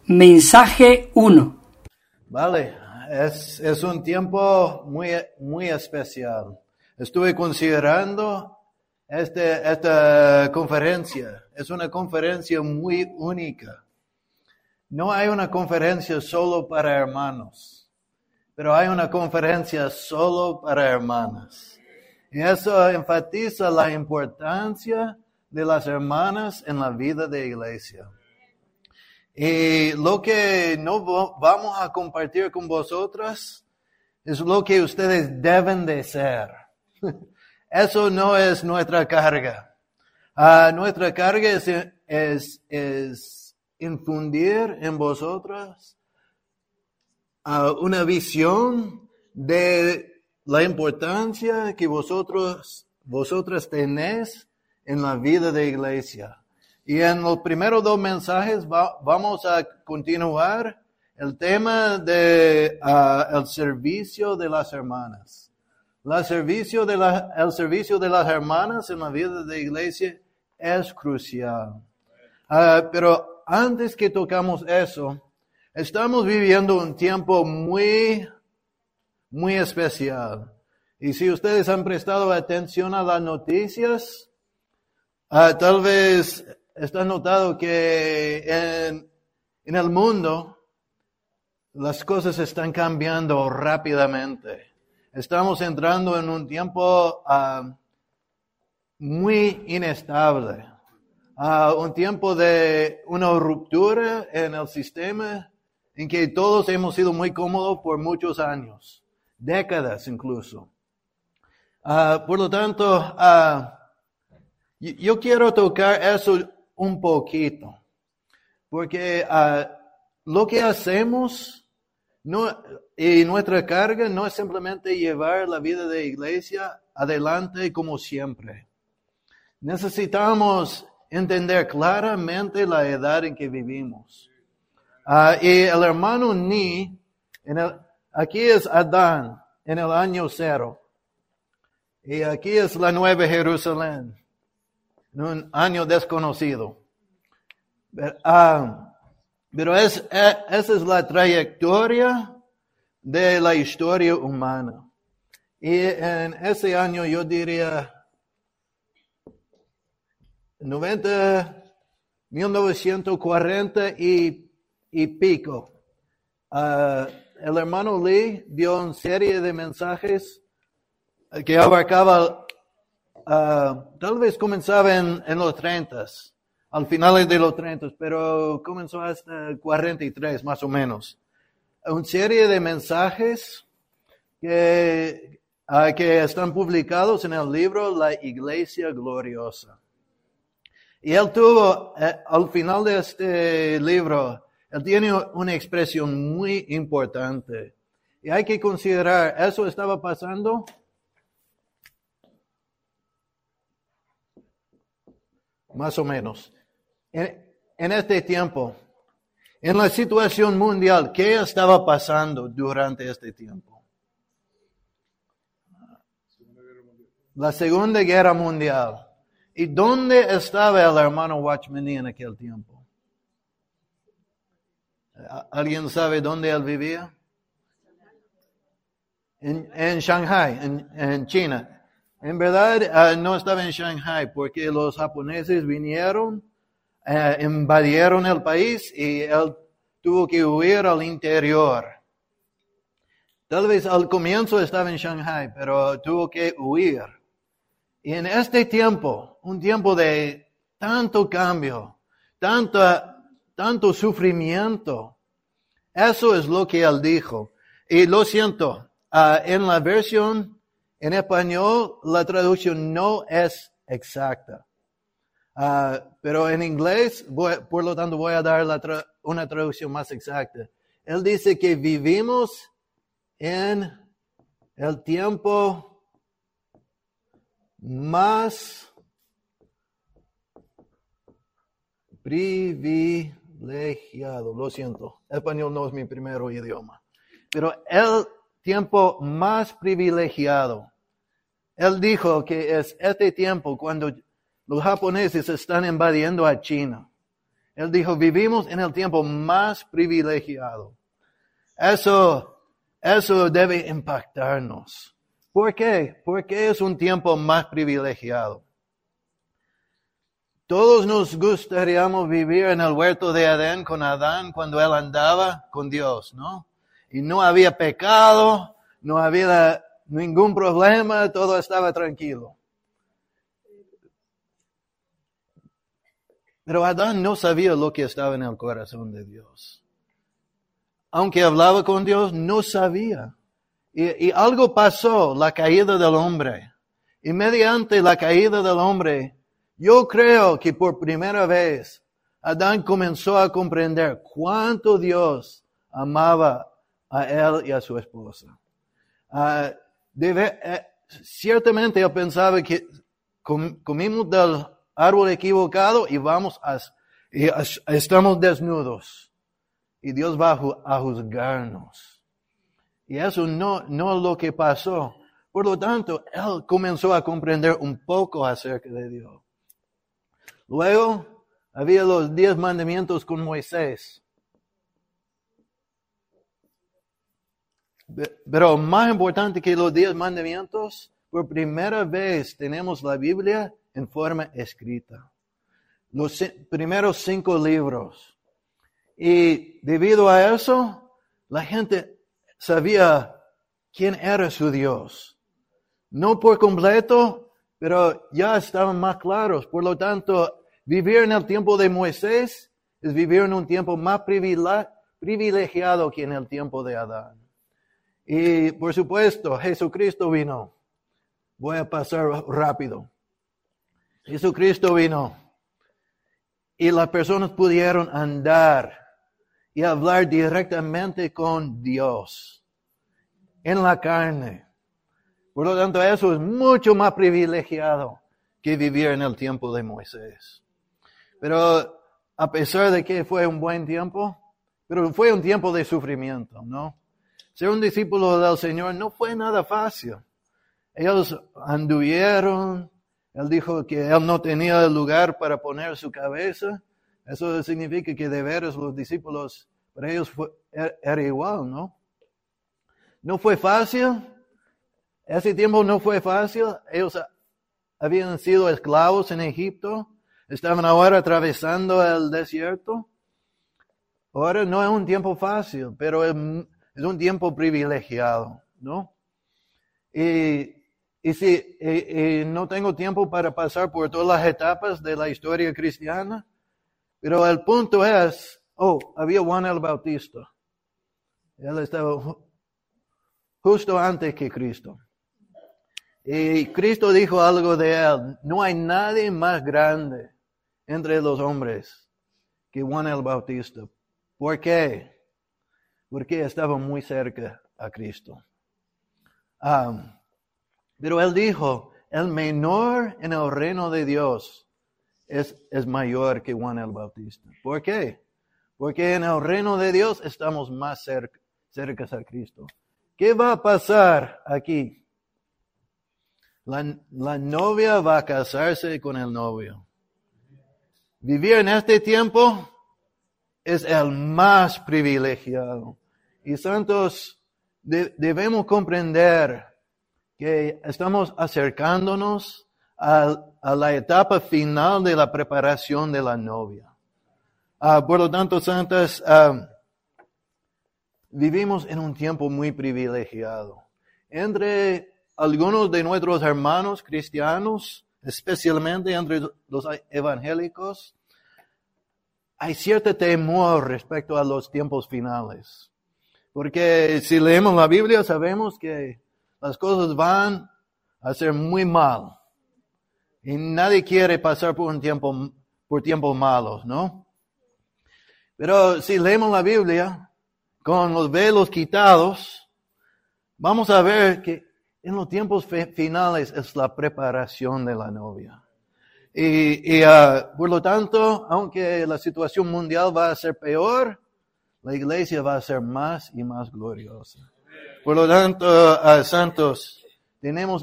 Mensaje 1. Vale, es un tiempo muy especial. Estuve considerando esta conferencia. Es una conferencia muy única. No hay una conferencia solo para hermanos, pero hay una conferencia solo para hermanas. Y eso enfatiza la importancia de las hermanas en la vida de iglesia. Y lo que no vamos a compartir con vosotras es lo que ustedes deben de ser. Eso no es nuestra carga. Nuestra carga es infundir en vosotras una visión de la importancia que vosotras tenéis en la vida de iglesia. Y en los primeros 2 mensajes vamos a continuar el tema de el servicio de las hermanas. El servicio de las hermanas en la vida de iglesia es crucial. Pero antes que tocamos eso, estamos viviendo un tiempo muy especial. Y si ustedes han prestado atención a las noticias, tal vez están notado que en el mundo las cosas están cambiando rápidamente. Estamos entrando en un tiempo muy inestable. Un tiempo de una ruptura en el sistema en que todos hemos sido muy cómodos por muchos años, décadas incluso. Por lo tanto, yo quiero tocar eso un poquito, porque lo que hacemos y nuestra carga no es simplemente llevar la vida de iglesia adelante como siempre. Necesitamos entender claramente la edad en que vivimos. Y el hermano Ni, aquí es Adán en el año 0. Y aquí es la Nueva Jerusalén, en un año desconocido. Pero esa es la trayectoria de la historia humana. Y en ese año yo diría 1940 y pico. El hermano Lee dio una serie de mensajes que abarcaba, tal vez comenzaba en los 30s, al final de los 30s, pero comenzó hasta 43 más o menos. Una serie de mensajes que están publicados en el libro La Iglesia Gloriosa. Y él tuvo, al final de este libro, él tiene una expresión muy importante. Y hay que considerar, eso estaba pasando más o menos. En este tiempo, en la situación mundial, ¿qué estaba pasando durante este tiempo? La Segunda Guerra Mundial. ¿Y dónde estaba el hermano Watchman Nee en aquel tiempo? ¿Alguien sabe dónde él vivía? En Shanghai, en China. En verdad, no estaba en Shanghai porque los japoneses vinieron, invadieron el país y él tuvo que huir al interior. Tal vez al comienzo estaba en Shanghai, pero tuvo que huir. Y en este tiempo, un tiempo de tanto cambio, tanto sufrimiento, eso es lo que él dijo. Y lo siento, en la versión en español, la traducción no es exacta. Pero en inglés, por lo tanto, voy a dar una traducción más exacta. Él dice que vivimos en el tiempo más privilegiado. Lo siento, español no es mi primer idioma. Pero el tiempo más privilegiado. Él dijo que es este tiempo cuando los japoneses están invadiendo a China. Él dijo, vivimos en el tiempo más privilegiado. Eso debe impactarnos. ¿Por qué? Porque es un tiempo más privilegiado. Todos nos gustaríamos vivir en el huerto de Edén con Adán cuando él andaba con Dios, ¿no? Y no había pecado, no había ningún problema, todo estaba tranquilo. Pero Adán no sabía lo que estaba en el corazón de Dios. Aunque hablaba con Dios, no sabía. Y algo pasó, la caída del hombre. Y mediante la caída del hombre, yo creo que por primera vez Adán comenzó a comprender cuánto Dios amaba a él y a su esposa. Ciertamente él pensaba que comimos del árbol equivocado y estamos desnudos. Y Dios va a juzgarnos. Y eso no es lo que pasó. Por lo tanto, él comenzó a comprender un poco acerca de Dios. Luego, había los 10 mandamientos con Moisés. Pero más importante que los 10 mandamientos, por primera vez tenemos la Biblia en forma escrita. Los primeros 5 libros. Y debido a eso, la gente sabía quién era su Dios. No por completo, pero ya estaban más claros. Por lo tanto, vivir en el tiempo de Moisés es vivir en un tiempo más privilegiado que en el tiempo de Adán. Y por supuesto, Jesucristo vino. Voy a pasar rápido. Jesucristo vino. Y las personas pudieron andar y hablar directamente con Dios en la carne. Por lo tanto, eso es mucho más privilegiado que vivir en el tiempo de Moisés. Pero a pesar de que fue un buen tiempo, pero fue un tiempo de sufrimiento, ¿no? Ser un discípulo del Señor no fue nada fácil. Ellos anduvieron, él dijo que él no tenía lugar para poner su cabeza. Eso significa que de veras los discípulos, para ellos era igual, ¿no? No fue fácil. Ese tiempo no fue fácil. Ellos habían sido esclavos en Egipto. Estaban ahora atravesando el desierto. Ahora no es un tiempo fácil, pero es un tiempo privilegiado, ¿no? Y si no tengo tiempo para pasar por todas las etapas de la historia cristiana, pero el punto es, había Juan el Bautista. Él estaba justo antes que Cristo. Y Cristo dijo algo de él, no hay nadie más grande entre los hombres que Juan el Bautista. ¿Por qué? Porque estaba muy cerca a Cristo. Pero él dijo, el menor en el reino de Dios es mayor que Juan el Bautista. ¿Por qué? Porque en el reino de Dios estamos más cerca a Cristo. ¿Qué va a pasar aquí? La novia va a casarse con el novio. Vivir en este tiempo es el más privilegiado. Y santos, debemos comprender que estamos acercándonos a la etapa final de la preparación de la novia. Por lo tanto, santas, vivimos en un tiempo muy privilegiado. Entre algunos de nuestros hermanos cristianos, especialmente entre los evangélicos, hay cierto temor respecto a los tiempos finales. Porque si leemos la Biblia sabemos que las cosas van a ser muy mal. Y nadie quiere pasar por tiempos malos, ¿no? Pero si leemos la Biblia con los velos quitados, vamos a ver que en los tiempos finales es la preparación de la novia. Y por lo tanto, aunque la situación mundial va a ser peor, la iglesia va a ser más y más gloriosa. Por lo tanto, santos, tenemos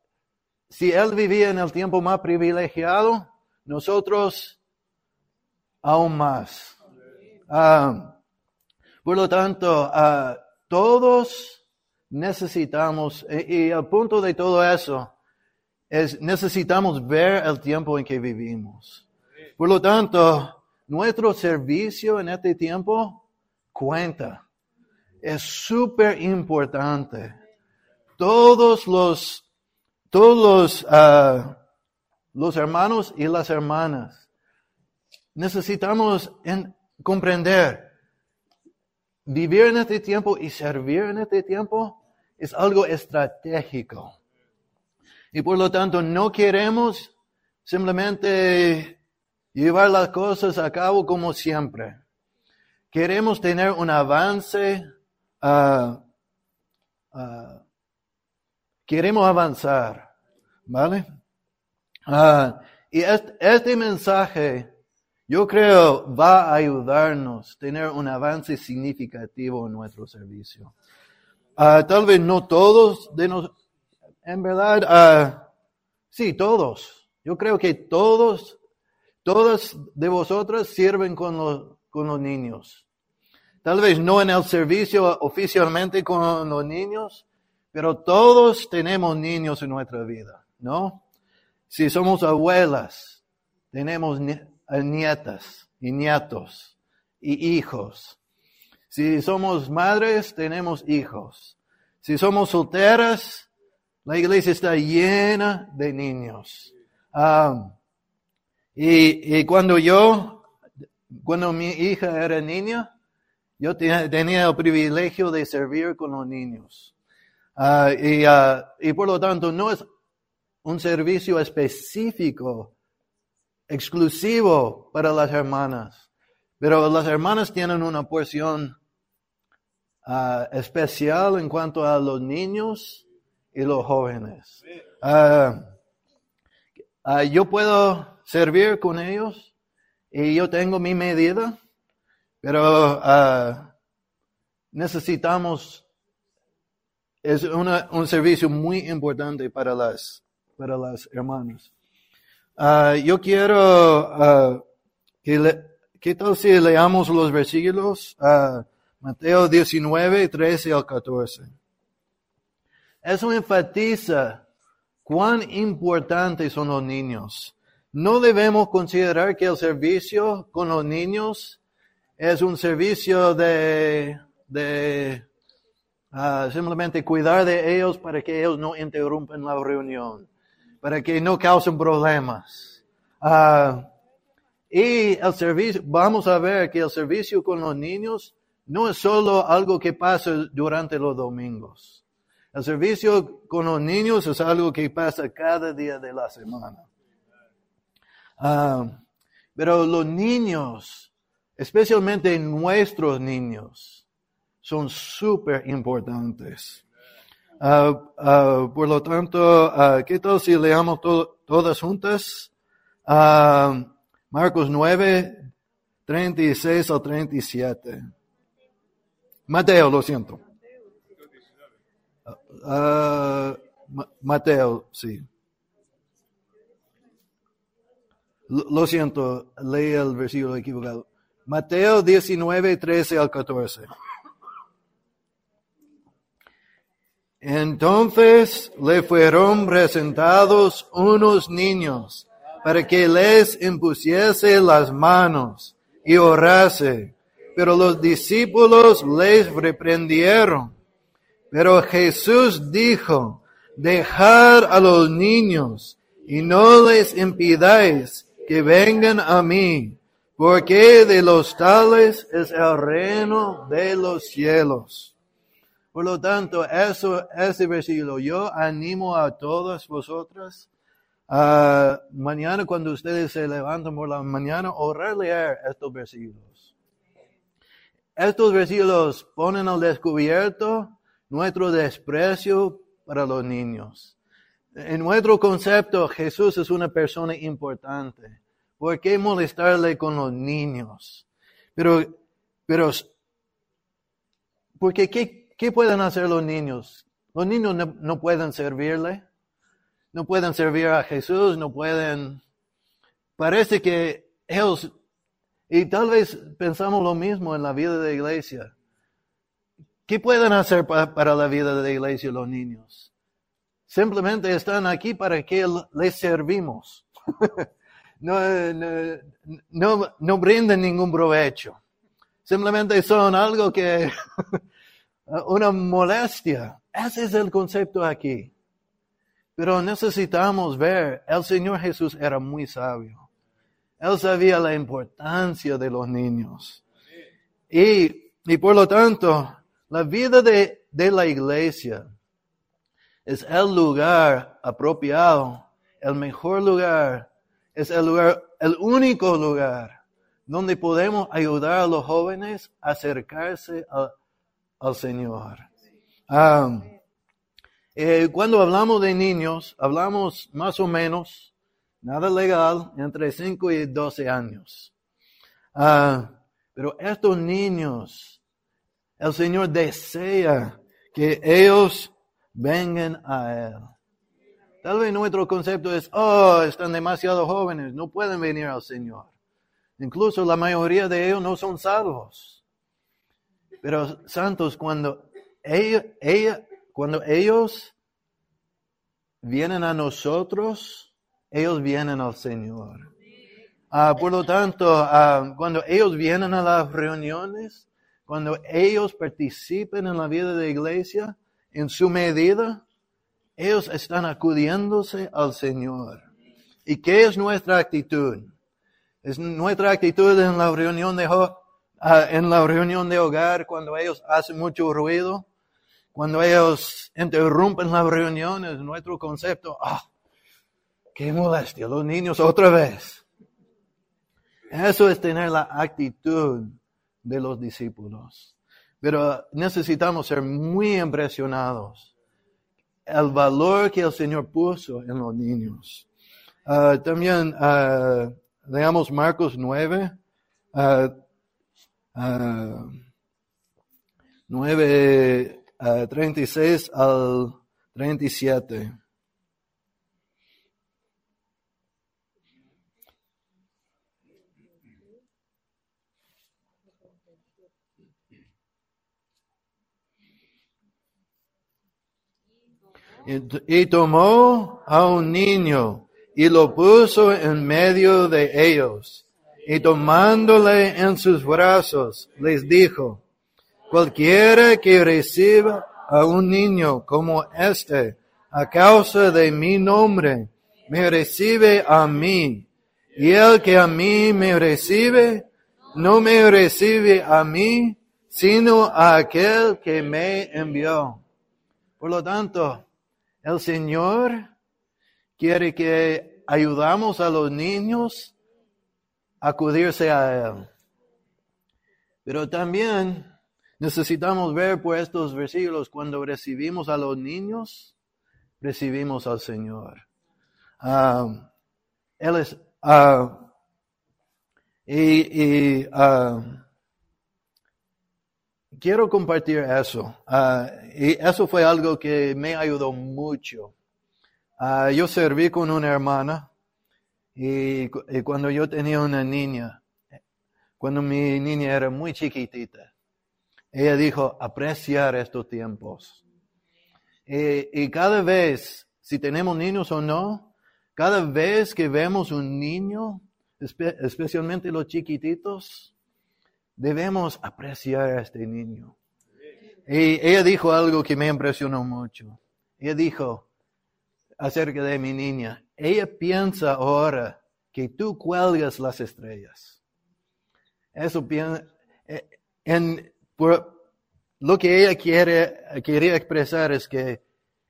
si él vivía en el tiempo más privilegiado, nosotros aún más. Por lo tanto, todos necesitamos, y el punto de todo eso es necesitamos ver el tiempo en que vivimos. Por lo tanto, nuestro servicio en este tiempo cuenta. Es súper importante. Todos los hermanos y las hermanas necesitamos comprender. Vivir en este tiempo y servir en este tiempo es algo estratégico. Y por lo tanto no queremos simplemente llevar las cosas a cabo como siempre. Queremos tener un avance, queremos avanzar, ¿vale? Y este mensaje, yo creo, va a ayudarnos a tener un avance significativo en nuestro servicio. Tal vez no todos de nosotros, en verdad, sí, todos. Yo creo que todas de vosotras sirven con los niños. Tal vez no en el servicio oficialmente con los niños, pero todos tenemos niños en nuestra vida, ¿no? Si somos abuelas, tenemos nietas y nietos y hijos. Si somos madres, tenemos hijos. Si somos solteras, la iglesia está llena de niños. Y cuando mi hija era niña, yo tenía el privilegio de servir con los niños. Y por lo tanto, no es un servicio específico, exclusivo para las hermanas. Pero las hermanas tienen una porción especial en cuanto a los niños y los jóvenes. Yo puedo servir con ellos y yo tengo mi medida, pero necesitamos, es un servicio muy importante para las hermanas. Yo quiero ¿qué tal si leamos los versículos? Mateo 19, 13 al 14. Eso enfatiza cuán importantes son los niños. No debemos considerar que el servicio con los niños es un servicio de simplemente cuidar de ellos para que ellos no interrumpan la reunión, para que no causen problemas. Y el servicio, vamos a ver que el servicio con los niños no es solo algo que pasa durante los domingos. El servicio con los niños es algo que pasa cada día de la semana. Pero los niños, especialmente nuestros niños, son súper importantes. Por lo tanto, ¿qué tal si leamos todas juntas? Marcos 9, 36 al 37. Mateo, lo siento. Mateo, sí. Lo siento, leí el versículo equivocado. Mateo 19, 13 al 14. Entonces le fueron presentados unos niños para que les impusiese las manos y orase. Pero los discípulos les reprendieron. Pero Jesús dijo, dejad a los niños y no les impidáis que vengan a mí, porque de los tales es el reino de los cielos. Por lo tanto, ese versículo, yo animo a todas vosotras, mañana cuando ustedes se levantan por la mañana, orar leer estos versículos. Estos versículos ponen al descubierto nuestro desprecio para los niños. En nuestro concepto, Jesús es una persona importante. ¿Por qué molestarle con los niños? Pero, porque ¿qué pueden hacer los niños? Los niños no pueden servirle. No pueden servir a Jesús, no pueden. Parece que ellos Y tal vez pensamos lo mismo en la vida de iglesia. ¿Qué pueden hacer para la vida de la iglesia los niños? Simplemente están aquí para que les servimos. No brindan ningún provecho. Simplemente son algo que, una molestia. Ese es el concepto aquí. Pero necesitamos ver, el Señor Jesús era muy sabio. Él sabía la importancia de los niños. Y por lo tanto, la vida de la iglesia es el lugar apropiado, el mejor lugar, es el único lugar donde podemos ayudar a los jóvenes a acercarse al Señor. Cuando hablamos de niños, hablamos más o menos, nada legal, entre 5 y 12 años. Pero estos niños, el Señor desea que ellos vengan a Él. Tal vez nuestro concepto es, están demasiado jóvenes, no pueden venir al Señor. Incluso la mayoría de ellos no son salvos. Pero santos, cuando ellos vienen a nosotros, ellos vienen al Señor. Por lo tanto, cuando ellos vienen a las reuniones, cuando ellos participen en la vida de la iglesia, en su medida, ellos están acudiéndose al Señor. ¿Y qué es nuestra actitud? Es nuestra actitud en la reunión de hogar, cuando ellos hacen mucho ruido, cuando ellos interrumpen las reuniones, nuestro concepto, qué molestia, los niños otra vez. Eso es tener la actitud de los discípulos. Pero necesitamos ser muy impresionados. El valor que el Señor puso en los niños. También leamos Marcos 9, 36 al 37. Y tomó a un niño y lo puso en medio de ellos. Y tomándole en sus brazos, les dijo, cualquiera que reciba a un niño como este, a causa de mi nombre, me recibe a mí. Y el que a mí me recibe, no me recibe a mí, sino a aquel que me envió. Por lo tanto, el Señor quiere que ayudamos a los niños a acudirse a Él. Pero también necesitamos ver por estos versículos, cuando recibimos a los niños, recibimos al Señor. Él es, quiero compartir eso. Y eso fue algo que me ayudó mucho. Yo serví con una hermana y cuando yo tenía una niña, cuando mi niña era muy chiquitita, ella dijo, apreciar estos tiempos. Y cada vez, si tenemos niños o no, cada vez que vemos un niño, especialmente los chiquititos, debemos apreciar a este niño. Y ella dijo algo que me impresionó mucho. Ella dijo acerca de mi niña, ella piensa ahora que tú cuelgas las estrellas. Eso piensa, lo que ella quería expresar es que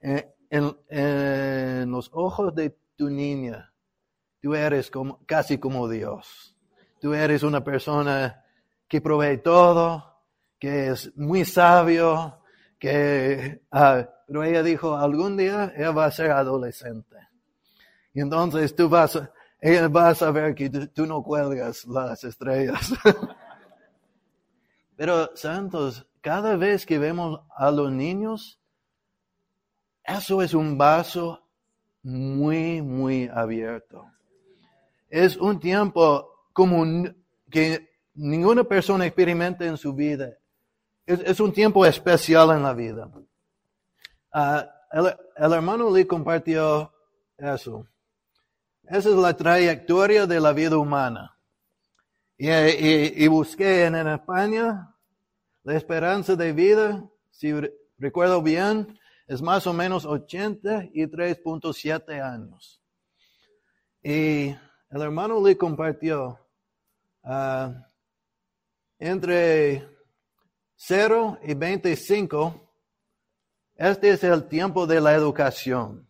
en los ojos de tu niña, tú eres casi como Dios. Tú eres una persona que provee todo, que es muy sabio, pero ella dijo, algún día ella va a ser adolescente. Y entonces ella va a saber que tú no cuelgas las estrellas. Pero, santos, cada vez que vemos a los niños, eso es un vaso muy, muy abierto. Es un tiempo que ninguna persona experimenta en su vida. Es un tiempo especial en la vida. El hermano Lee compartió eso. Esa es la trayectoria de la vida humana. Y busqué en España la esperanza de vida, si recuerdo bien, es más o menos 83.7 años. Y el hermano Lee compartió entre 0 y 25, este es el tiempo de la educación.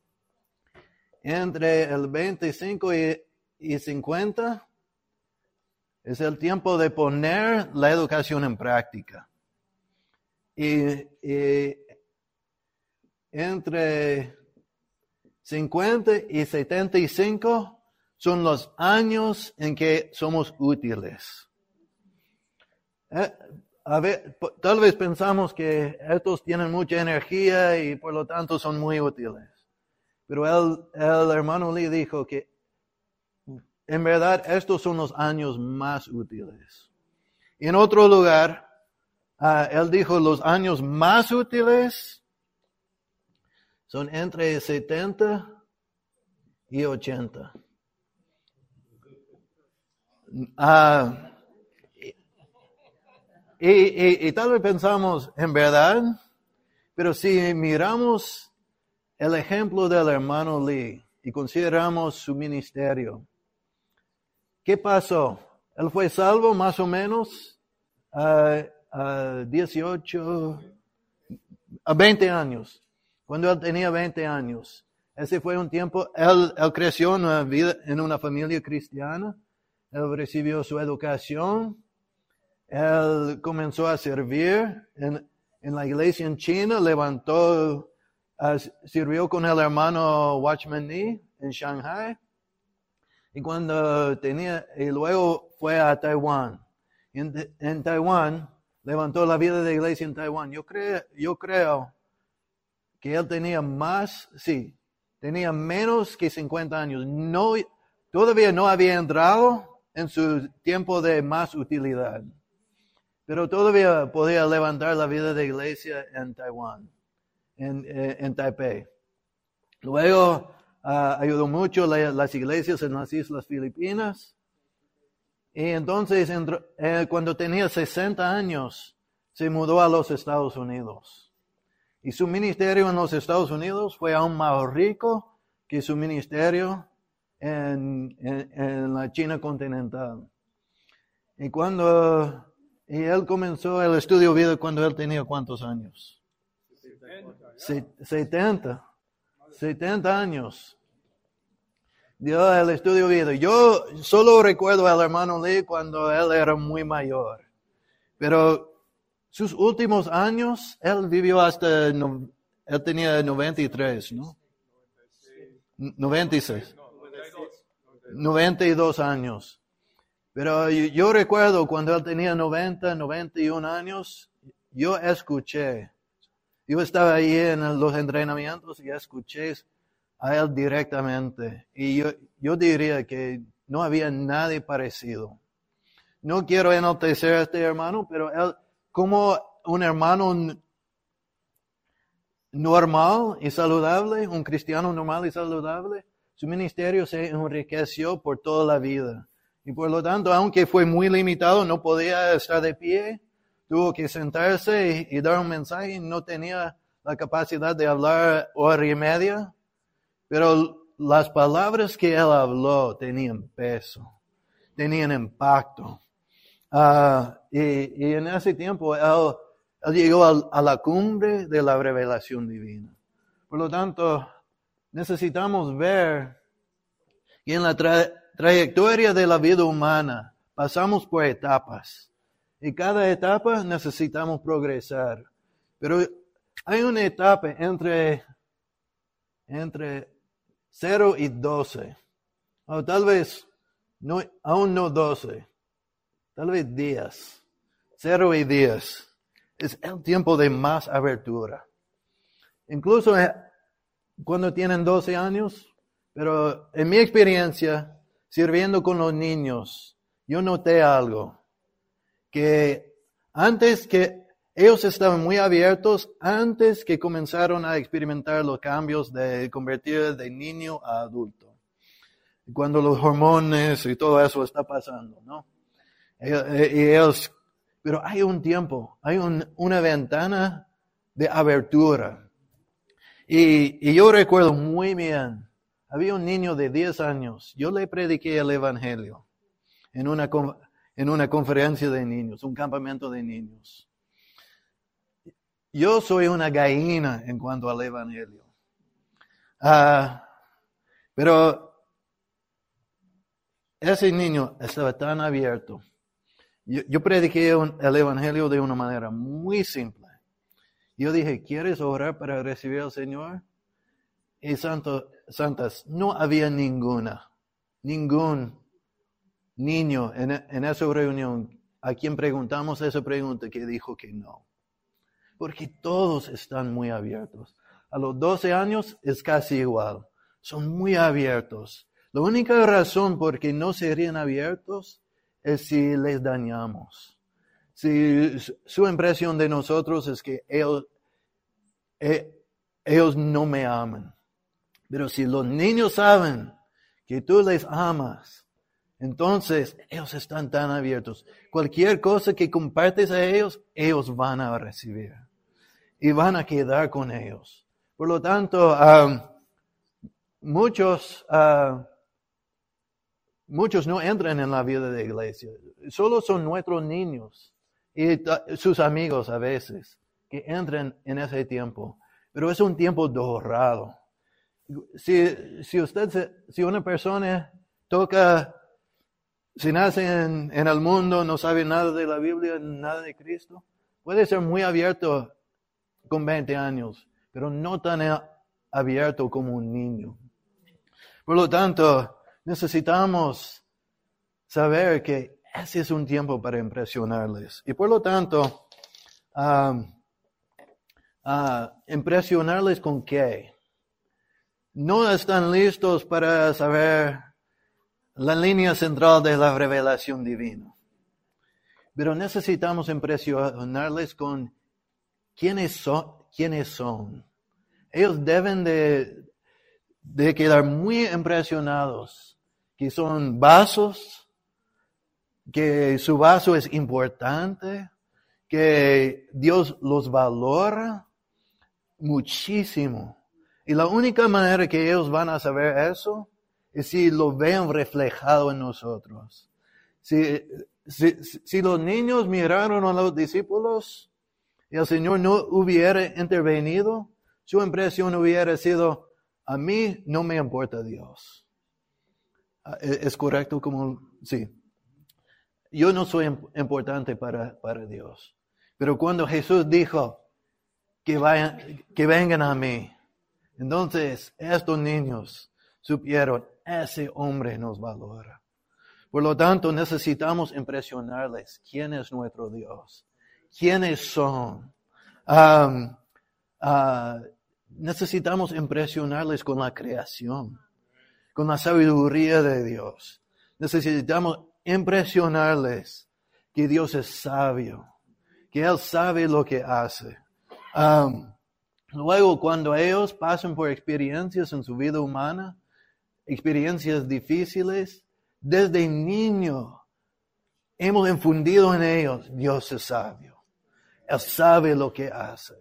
Entre el 25 y 50 es el tiempo de poner la educación en práctica. Y entre 50 y 75 son los años en que somos útiles. Tal vez pensamos que estos tienen mucha energía y por lo tanto son muy útiles. Pero el hermano Lee dijo que en verdad estos son los años más útiles. Y en otro lugar, él dijo los años más útiles son entre 70 y 80. Y tal vez pensamos, en verdad, pero si miramos el ejemplo del hermano Lee y consideramos su ministerio, ¿qué pasó? Él fue salvo más o menos a 20 años, cuando él tenía 20 años. Ese fue un tiempo, él creció en una familia cristiana, él recibió su educación, él comenzó a servir en la iglesia en China, sirvió con el hermano Watchman Nee en Shanghai. Y luego fue a Taiwán. En Taiwán levantó la vida de la iglesia en Taiwán. Yo creo que él tenía menos que 50 años. Todavía no había entrado en su tiempo de más utilidad. Pero todavía podía levantar la vida de la iglesia en Taiwán, en Taipei. Luego ayudó mucho las iglesias en las Islas Filipinas. Y entonces, cuando tenía 60 años, se mudó a los Estados Unidos. Y su ministerio en los Estados Unidos fue aún más rico que su ministerio en la China continental. Y él comenzó el estudio vida cuando él tenía ¿cuántos años? 70 años. Dio el estudio vida. Yo solo recuerdo al hermano Lee cuando él era muy mayor. Pero sus últimos años, él vivió él tenía 93, ¿no? 96. 92 años. Pero yo recuerdo cuando él tenía 91 años, yo estaba ahí en los entrenamientos y escuché a él directamente. Y yo diría que no había nadie parecido. No quiero enaltecer a este hermano, pero él, como un hermano normal y saludable, un cristiano normal y saludable, su ministerio se enriqueció por toda la vida. Y por lo tanto, aunque fue muy limitado, no podía estar de pie, tuvo que sentarse y dar un mensaje, no tenía la capacidad de hablar hora y media, pero las palabras que él habló tenían peso, tenían impacto. Y en ese tiempo él llegó a la cumbre de la revelación divina. Por lo tanto, necesitamos ver que en la trayectoria de la vida humana pasamos por etapas. Y cada etapa necesitamos progresar. Pero hay una etapa entre 0 y 12. O tal vez aún no 12. Tal vez 10. 0 y 10. Es el tiempo de más abertura. Incluso cuando tienen 12 años, pero en mi experiencia, sirviendo con los niños, yo noté algo. que antes que ellos estaban muy abiertos antes que comenzaron a experimentar los cambios de convertir de niño a adulto. Cuando los hormonas y todo eso está pasando, ¿no? Pero hay un tiempo, hay una ventana de abertura. Y yo recuerdo muy bien, había un niño de 10 años, yo le prediqué el Evangelio en una conferencia de niños, un campamento de niños. Yo soy una gallina en cuanto al Evangelio. Pero ese niño estaba tan abierto. Yo prediqué el Evangelio de una manera muy simple. Yo dije, ¿quieres orar para recibir al Señor? Y santas, no había ningún niño en esa reunión a quien preguntamos esa pregunta que dijo que no. Porque todos están muy abiertos. A los 12 años es casi igual. Son muy abiertos. La única razón por que no serían abiertos es si les dañamos. Si su impresión de nosotros es que ellos no me aman. Pero si los niños saben que tú les amas, entonces ellos están tan abiertos. Cualquier cosa que compartes a ellos, ellos van a recibir. Y van a quedar con ellos. Por lo tanto, muchos no entran en la vida de iglesia. Solo son nuestros niños y sus amigos a veces que entran en ese tiempo. Pero es un tiempo dorado. Si una persona si nace en el mundo, no sabe nada de la Biblia, nada de Cristo, puede ser muy abierto con 20 años, pero no tan abierto como un niño. Por lo tanto, necesitamos saber que ese es un tiempo para impresionarles. Y por lo tanto, ¿impresionarles con qué? No están listos para saber la línea central de la revelación divina. Pero necesitamos impresionarles con quiénes son. Ellos deben de quedar muy impresionados que son vasos, que su vaso es importante, que Dios los valora muchísimo. Y la única manera que ellos van a saber eso es si lo ven reflejado en nosotros. Si los niños miraron a los discípulos y el Señor no hubiera intervenido, su impresión hubiera sido, a mí no me importa Dios. ¿Es correcto? Sí. Yo no soy importante para Dios. Pero cuando Jesús dijo que vengan a mí, entonces estos niños supieron, ese hombre nos valora. Por lo tanto, necesitamos impresionarles quién es nuestro Dios, quiénes son. Necesitamos impresionarles con la creación, con la sabiduría de Dios. Necesitamos impresionarles que Dios es sabio, que Él sabe lo que hace. Luego, cuando ellos pasan por experiencias en su vida humana, experiencias difíciles, desde niño hemos infundido en ellos, Dios es sabio. Él sabe lo que hace.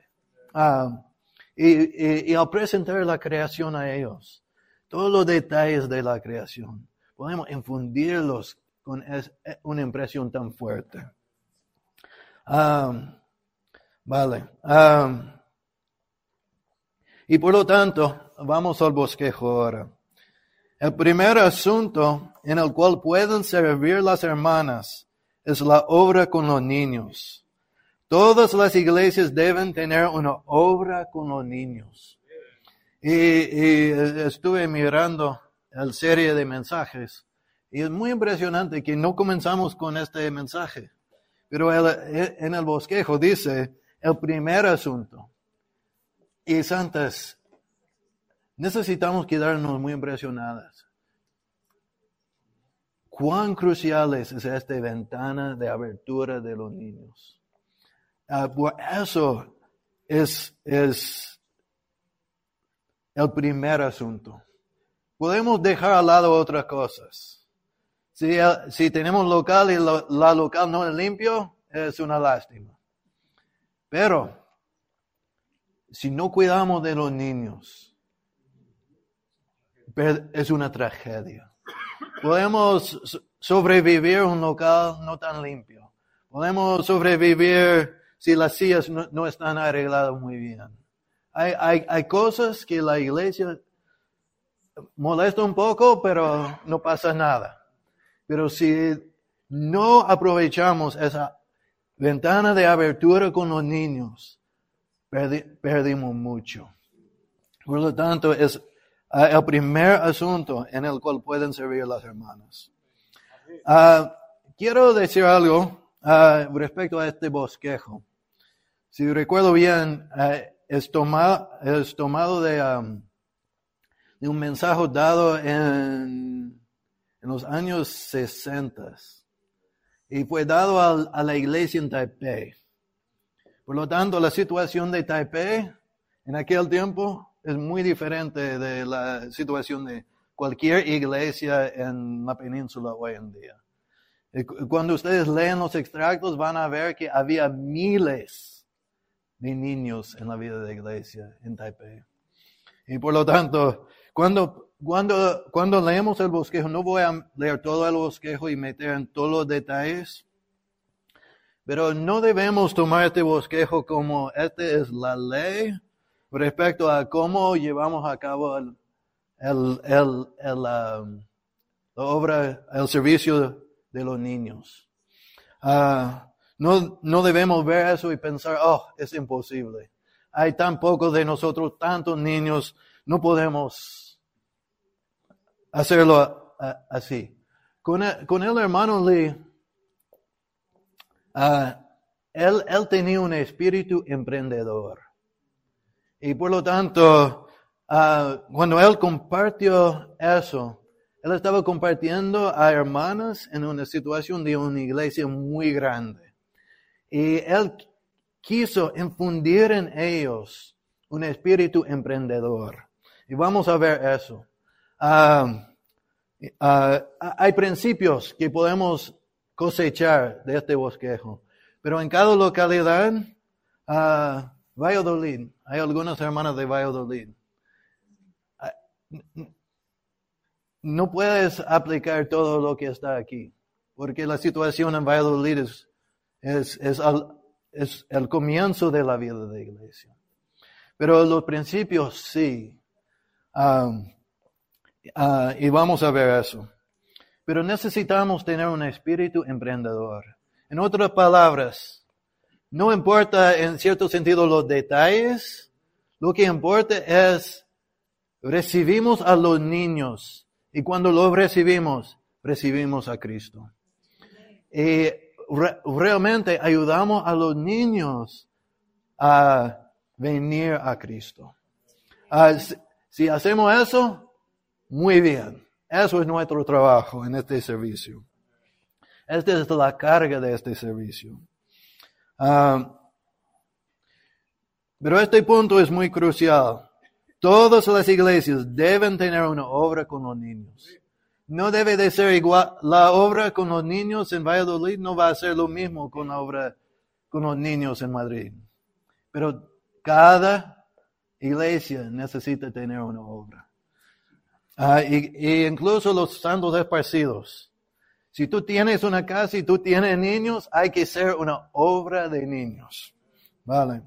Y al presentar la creación a ellos, todos los detalles de la creación, podemos infundirlos con una impresión tan fuerte. Y por lo tanto, vamos al bosquejo ahora. El primer asunto en el cual pueden servir las hermanas es la obra con los niños. Todas las iglesias deben tener una obra con los niños. Y estuve mirando la serie de mensajes y es muy impresionante que no comenzamos con este mensaje. Pero en el bosquejo dice el primer asunto. Y santas, necesitamos quedarnos muy impresionadas. cuán crucial es esta ventana de abertura de los niños. Por eso es el primer asunto. Podemos dejar al lado otras cosas. Si tenemos local y la local no es limpio, es una lástima. Pero, si no cuidamos de los niños, es una tragedia. Podemos sobrevivir un local no tan limpio. Podemos sobrevivir si las sillas no están arregladas muy bien. Hay cosas que la iglesia molesta un poco, pero no pasa nada. Pero si no aprovechamos esa ventana de abertura con los niños, perdimos mucho. Por lo tanto, es el primer asunto en el cual pueden servir las hermanas. Quiero decir algo respecto a este bosquejo. Si recuerdo bien, es tomado de un mensaje dado en los años 60 y fue dado a la iglesia en Taipei. Por lo tanto, la situación de Taipei en aquel tiempo es muy diferente de la situación de cualquier iglesia en la península hoy en día. Cuando ustedes leen los extractos van a ver que había miles de niños en la vida de la iglesia en Taipei. Y por lo tanto, cuando leemos el bosquejo, no voy a leer todo el bosquejo y meter en todos los detalles, pero no debemos tomar este bosquejo como esta es la ley respecto a cómo llevamos a cabo la obra, el servicio de los niños. No debemos ver eso y pensar, es imposible. Hay tan pocos de nosotros, tantos niños, no podemos hacerlo así. Con el hermano Lee, él tenía un espíritu emprendedor. Y por lo tanto, cuando él compartió eso, él estaba compartiendo a hermanas en una situación de una iglesia muy grande. Y él quiso infundir en ellos un espíritu emprendedor. Y vamos a ver eso. Hay principios que podemos cosechar de este bosquejo. Pero en cada localidad, Valladolid, hay algunas hermanas de Valladolid. No puedes aplicar todo lo que está aquí, porque la situación en Valladolid es el comienzo de la vida de la iglesia. Pero los principios sí. Y vamos a ver eso. Pero necesitamos tener un espíritu emprendedor. En otras palabras, no importa en cierto sentido los detalles, lo que importa es recibimos a los niños y cuando los recibimos a Cristo. Y realmente ayudamos a los niños a venir a Cristo. Si hacemos eso, muy bien. Eso es nuestro trabajo en este servicio. Esta es la carga de este servicio. Pero este punto es muy crucial. Todas las iglesias deben tener una obra con los niños. No debe de ser igual. La obra con los niños en Valladolid no va a ser lo mismo con la obra con los niños en Madrid. Pero cada iglesia necesita tener una obra. Y incluso los santos esparcidos. Si tú tienes una casa y tú tienes niños, hay que ser una obra de niños. Vale.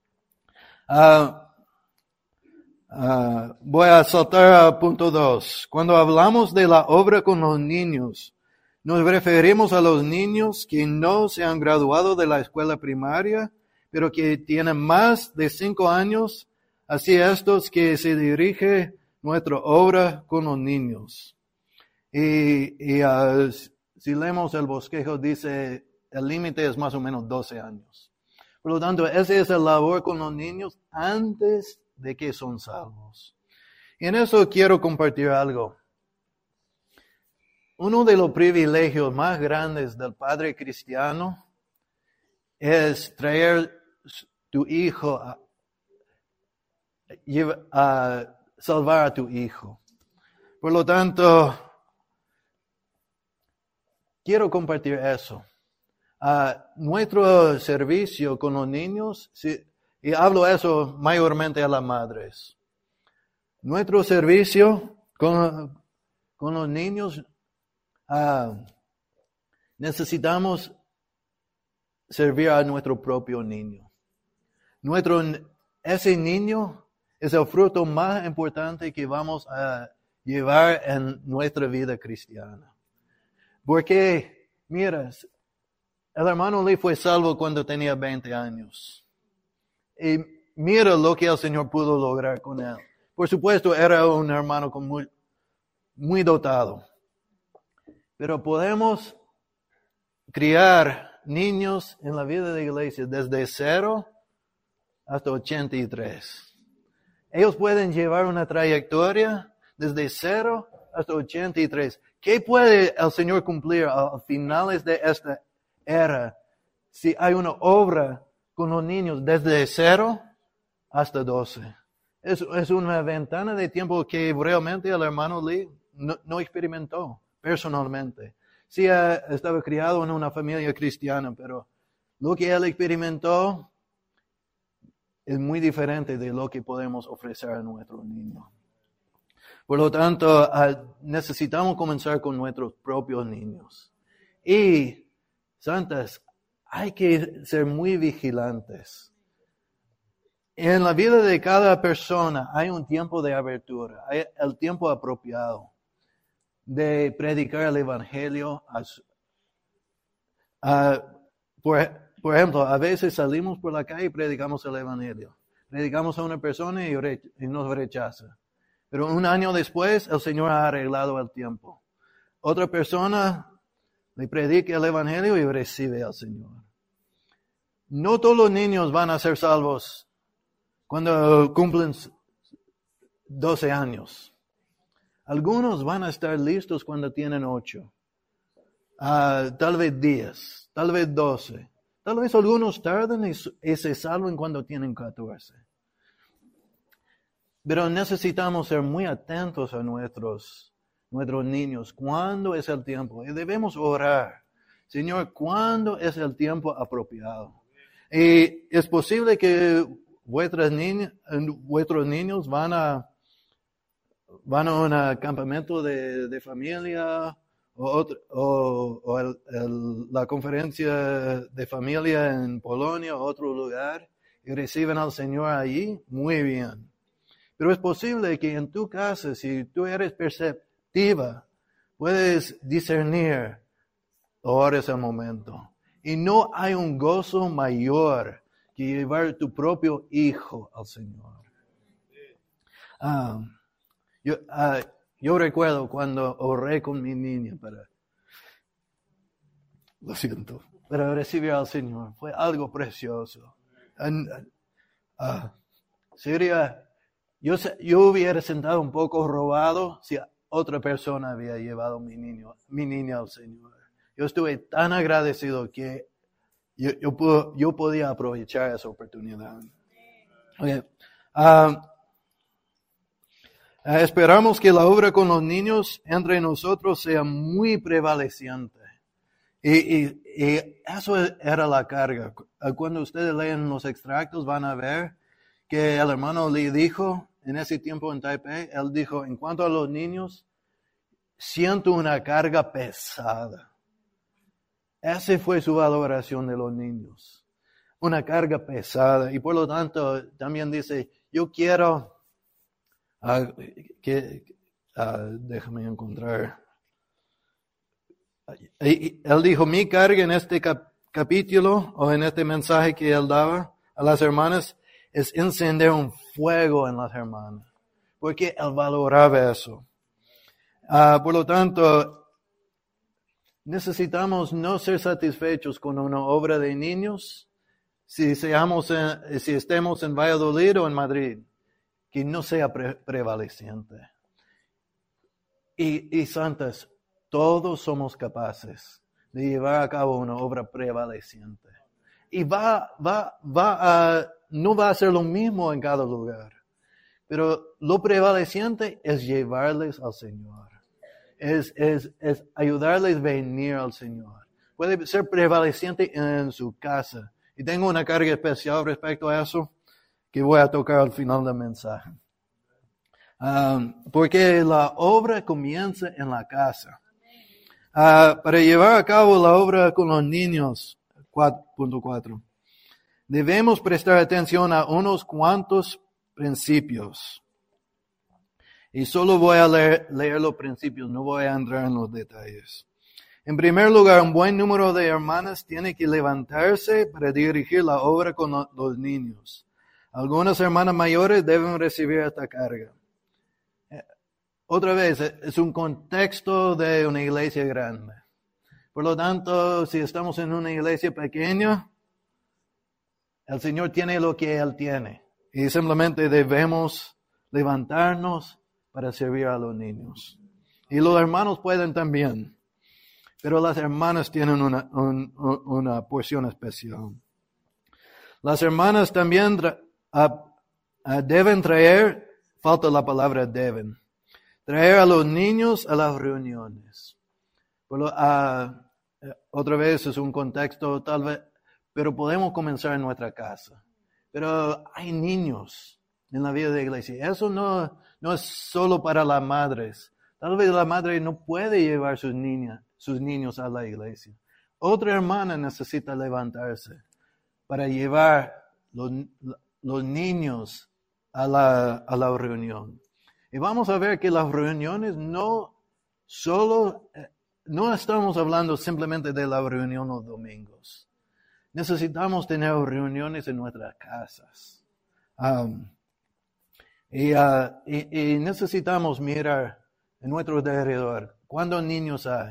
Voy a saltar a punto 2. Cuando hablamos de la obra con los niños, nos referimos a los niños que no se han graduado de la escuela primaria, pero que tienen más de 5 años, así estos que se dirige nuestra obra con los niños. Y si leemos el bosquejo, dice el límite es más o menos 12 años. Por lo tanto, esa es la labor con los niños antes de que son salvos. Y en eso quiero compartir algo. uno de los privilegios más grandes del padre cristiano es traer tu hijo a salvar a tu hijo. Por lo tanto, quiero compartir eso. Nuestro servicio con los niños, y hablo eso mayormente a las madres. Nuestro servicio con los niños, necesitamos servir a nuestro propio niño. Ese niño es el fruto más importante que vamos a llevar en nuestra vida cristiana. Porque, mira, el hermano Lee fue salvo cuando tenía 20 años. Y mira lo que el Señor pudo lograr con él. Por supuesto, era un hermano muy dotado. Pero podemos criar niños en la vida de la iglesia desde 0 hasta 83. Ellos pueden llevar una trayectoria desde 0 hasta 83. ¿Qué puede el Señor cumplir a finales de esta era si hay una obra con los niños desde 0 hasta 12? Es una ventana de tiempo que realmente el hermano Lee no experimentó personalmente. Sí, estaba criado en una familia cristiana, pero lo que él experimentó es muy diferente de lo que podemos ofrecer a nuestros niños. Por lo tanto, necesitamos comenzar con nuestros propios niños. Y, santas, hay que ser muy vigilantes. En la vida de cada persona hay un tiempo de abertura, hay el tiempo apropiado de predicar el evangelio. Por ejemplo, a veces salimos por la calle y predicamos el evangelio. Predicamos a una persona y nos rechaza. Pero un año después, el Señor ha arreglado el tiempo. Otra persona le predica el evangelio y recibe al Señor. No todos los niños van a ser salvos cuando cumplen 12 años. Algunos van a estar listos cuando tienen 8. Tal vez 10, tal vez 12. Tal vez algunos tardan y se salven cuando tienen 14. Pero necesitamos ser muy atentos a nuestros niños. ¿Cuándo es el tiempo? Y debemos orar. Señor, ¿cuándo es el tiempo apropiado? Y es posible que vuestros niños van a un campamento de familia o la conferencia de familia en Polonia o otro lugar y reciben al Señor allí. Muy bien. Pero es posible que en tu casa, si tú eres perceptiva, puedes discernir, ahora es el momento. Y no hay un gozo mayor que llevar tu propio hijo al Señor. Yo recuerdo cuando oré con mi niña para recibir al Señor. Fue algo precioso. Yo hubiera sentado un poco robado si otra persona había llevado mi niña al Señor. Yo estuve tan agradecido que yo podía aprovechar esa oportunidad. Okay. Esperamos que la obra con los niños entre nosotros sea muy prevaleciente. Y eso era la carga. Cuando ustedes leen los extractos van a ver que el hermano Lee dijo en ese tiempo en Taipei, él dijo, en cuanto a los niños, siento una carga pesada. Esa fue su valoración de los niños. Una carga pesada. Y por lo tanto, también dice, yo quiero déjame encontrar. Él dijo, mi carga en este capítulo o en este mensaje que él daba a las hermanas es encender un fuego en las hermanas. Porque él valoraba eso. Por lo tanto, necesitamos no ser satisfechos con una obra de niños si estemos en Valladolid o en Madrid. Que no sea prevaleciente. Y santas, todos somos capaces de llevar a cabo una obra prevaleciente. Y no va a ser lo mismo en cada lugar. Pero lo prevaleciente es llevarles al Señor. Es ayudarles a venir al Señor. Puede ser prevaleciente en su casa. Y tengo una carga especial respecto a eso que voy a tocar al final del mensaje. Porque la obra comienza en la casa. Para llevar a cabo la obra con los niños, 4.4, debemos prestar atención a unos cuantos principios. Y solo voy a leer los principios, no voy a entrar en los detalles. En primer lugar, un buen número de hermanas tiene que levantarse para dirigir la obra con los niños. Algunas hermanas mayores deben recibir esta carga. Otra vez, es un contexto de una iglesia grande. Por lo tanto, si estamos en una iglesia pequeña, el Señor tiene lo que Él tiene. Y simplemente debemos levantarnos para servir a los niños. Y los hermanos pueden también. Pero las hermanas tienen una porción especial. Las hermanas también deben traer, falta la palabra deben, traer a los niños a las reuniones. Otra vez es un contexto tal vez, pero podemos comenzar en nuestra casa. Pero hay niños en la vida de la iglesia. Eso no es solo para las madres. Tal vez la madre no puede llevar sus niños a la iglesia. Otra hermana necesita levantarse para llevar los niños a la reunión. Y vamos a ver que las reuniones no estamos hablando simplemente de la reunión los domingos. Necesitamos tener reuniones en nuestras casas. Y necesitamos mirar en nuestro alrededor. ¿Cuántos niños hay?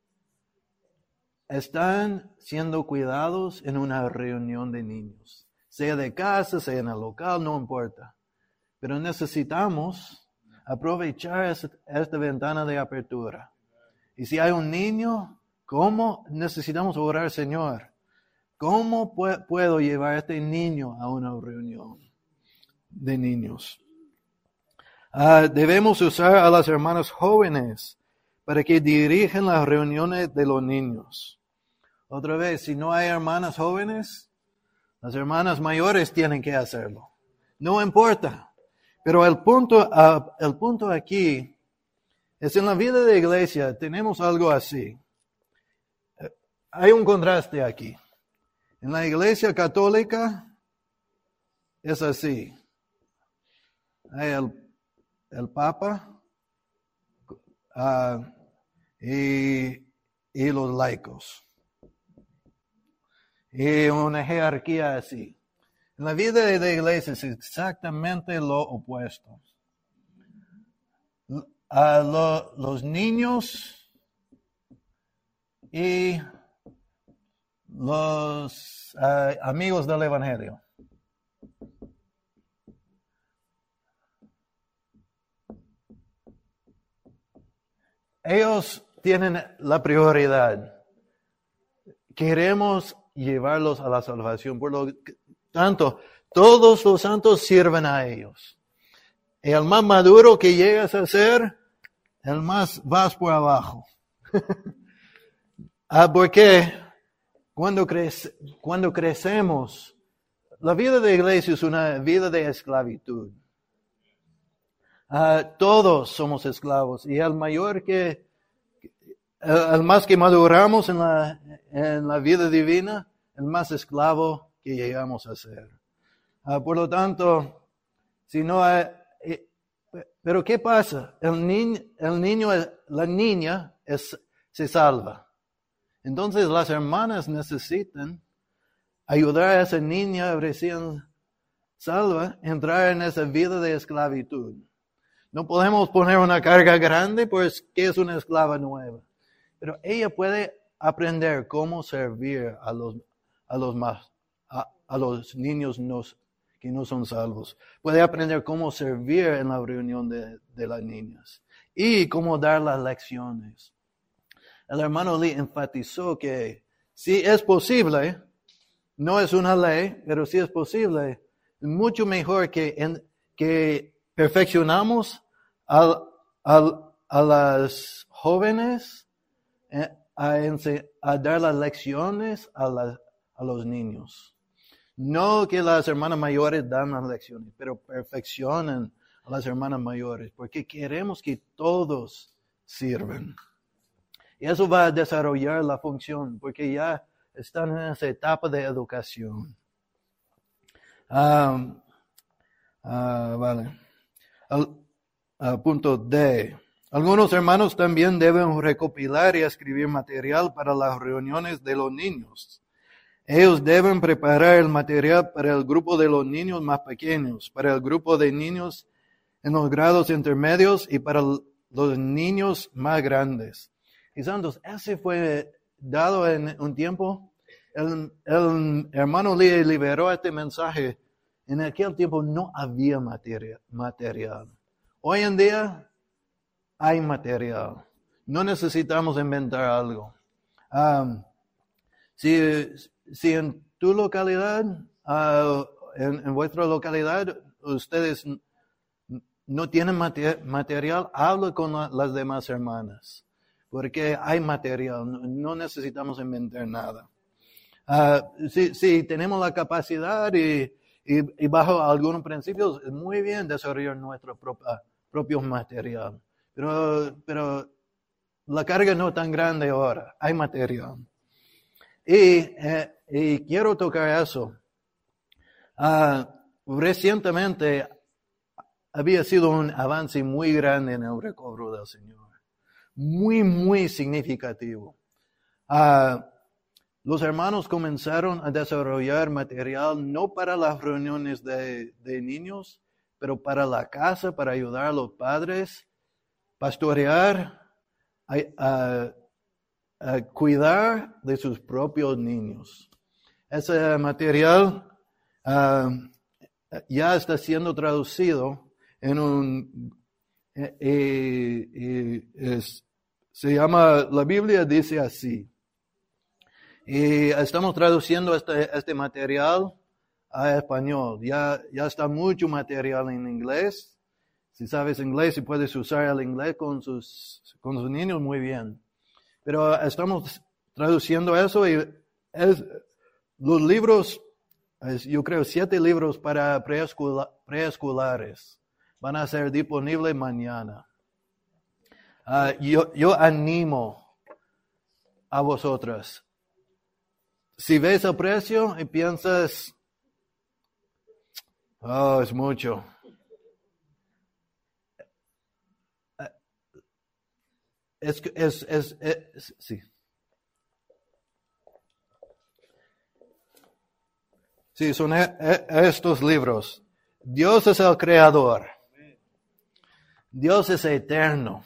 Están siendo cuidados en una reunión de niños. Sea de casa, sea en el local, no importa. Pero necesitamos aprovechar esta ventana de apertura. Y si hay un niño, ¿cómo necesitamos orar, Señor? ¿Cómo puedo llevar a este niño a una reunión de niños? Debemos usar a las hermanas jóvenes para que dirijan las reuniones de los niños. Otra vez, si no hay hermanas jóvenes, las hermanas mayores tienen que hacerlo. No importa. Pero el punto aquí es en la vida de la iglesia tenemos algo así. Hay un contraste aquí. En la iglesia católica es así. Hay el Papa y los laicos. Y una jerarquía así. En la vida de la iglesia es exactamente lo opuesto. Los niños y los amigos del Evangelio. Ellos tienen la prioridad. Queremos llevarlos a la salvación. Por lo tanto, todos los santos sirven a ellos. Y el más maduro que llegas a ser, el más vas por abajo. Porque cuando crecemos, la vida de la iglesia es una vida de esclavitud. Todos somos esclavos. Y el más que maduramos en la vida divina, el más esclavo que llegamos a ser. Por lo tanto, si no hay, pero ¿qué pasa? La niña se salva. Entonces las hermanas necesitan ayudar a esa niña recién salva a entrar en esa vida de esclavitud. No podemos poner una carga grande porque es una esclava nueva. Pero ella puede aprender cómo servir a los niños que no son salvos. Puede aprender cómo servir en la reunión de las niñas. Y cómo dar las lecciones. el hermano Lee enfatizó que si es posible, no es una ley, pero si es posible, es mucho mejor que perfeccionamos a las jóvenes a dar las lecciones a los niños. No que las hermanas mayores dan las lecciones, pero perfeccionan a las hermanas mayores, porque queremos que todos sirvan. Y eso va a desarrollar la función, porque ya están en esa etapa de educación. Vale. Punto D. Algunos hermanos también deben recopilar y escribir material para las reuniones de los niños. Ellos deben preparar el material para el grupo de los niños más pequeños, para el grupo de niños en los grados intermedios y para los niños más grandes. Y santos, ese fue dado en un tiempo. El hermano Lee liberó este mensaje. En aquel tiempo no había material. Hoy en día hay material. No necesitamos inventar algo. Si en tu localidad, en vuestra localidad, ustedes no tienen material, habla con las demás hermanas. Porque hay material, no necesitamos inventar nada. Si tenemos la capacidad y bajo algunos principios, es muy bien desarrollar nuestro propio material. Pero la carga no es tan grande ahora, hay material. Y quiero tocar eso. Recientemente había sido un avance muy grande en el recobro del Señor. Muy, muy significativo. Los hermanos comenzaron a desarrollar material no para las reuniones de niños, pero para la casa, para ayudar a los padres, pastorear, a cuidar de sus propios niños. Ese material ya está siendo traducido en se llama, la Biblia dice así. Y estamos traduciendo este material a español. Ya está mucho material en inglés. Si sabes inglés y puedes usar el inglés con sus niños, muy bien. Pero estamos traduciendo eso y los libros, yo creo 7 libros para preescolares van a ser disponibles mañana. Yo animo a vosotras. Si ves el precio y piensas, es mucho. Sí. Sí, son estos libros. Dios es el creador. Dios es eterno.